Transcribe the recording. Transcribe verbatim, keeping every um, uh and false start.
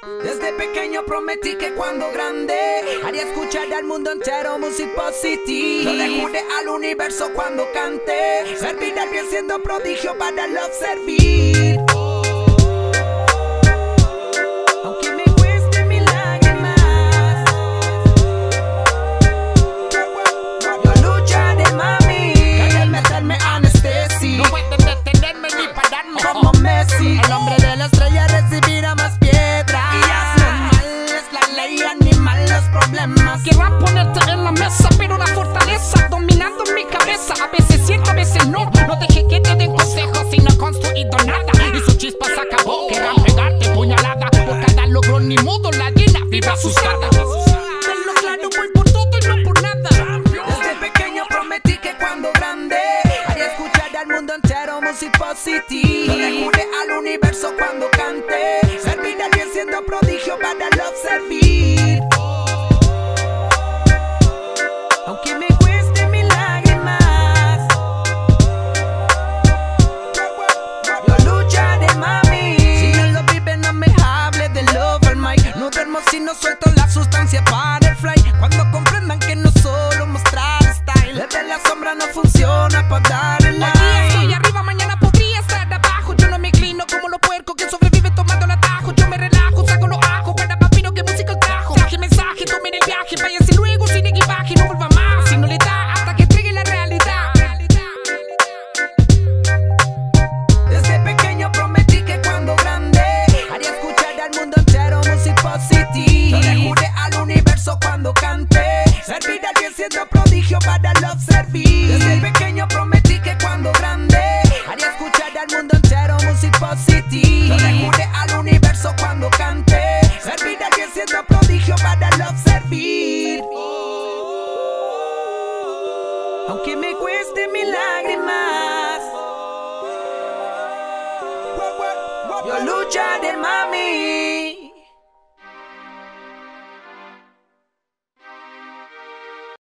Desde pequeño prometí que cuando grande haría escuchar al mundo entero Music Positive. Yo le juré al universo cuando cante servir al bien siendo prodigio para los servir. Aunque me cueste mil lágrimas, yo lucharé, mami. Querer meterme anestesia, No pueden detenerme ni pararme como Messi. El hombre de la estrella recibirá más piedras. Y es normal, es la ley animal, los problemas. Querrán ponerte en la mesa, pero la fortaleza dominando mi cabeza. A veces siento, a veces no. No deje que te den consejos si no he construido nada. Y su chispa se acabó. Querrán pegarte puñalada. Por cada logro ni modo la llena vive asustada. Tenlo claro, voy por todo y no por nada. Desde pequeño prometí que cuando grande haría escuchar al mundo entero Music Positive. Yo le juré al universo cuando cante servir al bien siendo prodigio para los servir. Aunque me cueste mil lágrimas, yo lucharé, mami. Si no lo vive no me hable de love al mic. No duermo si no suelto la sustancia para el fly. Cuando comprendan que no solo mostrar style, desde la sombra no funciona para dar el Hoy día like. estoy arriba, mañana podría estar abajo. Yo no me inclino como los puercos que sobrevive tomando el atajo. Yo me relajo, saco los ajos para papiro que música trajo. Traje mensaje, tomen el viaje, váyanse luego sin equipaje. No vuelva más si no le da hasta que entregue la realidad. Desde pequeño prometí que cuando grande haría escuchar al mundo entero Music Positive. Yo le juré al universo cuando cante servir al bien siendo prodigio para los servir. Desde pequeño prometí que cuando grande haría escuchar al mundo entero Music Positive. Yo le juré al universo cuando cante servir al bien siendo prodigio para los servir. Aunque me cueste mil lágrimas, yo lucharé, mami.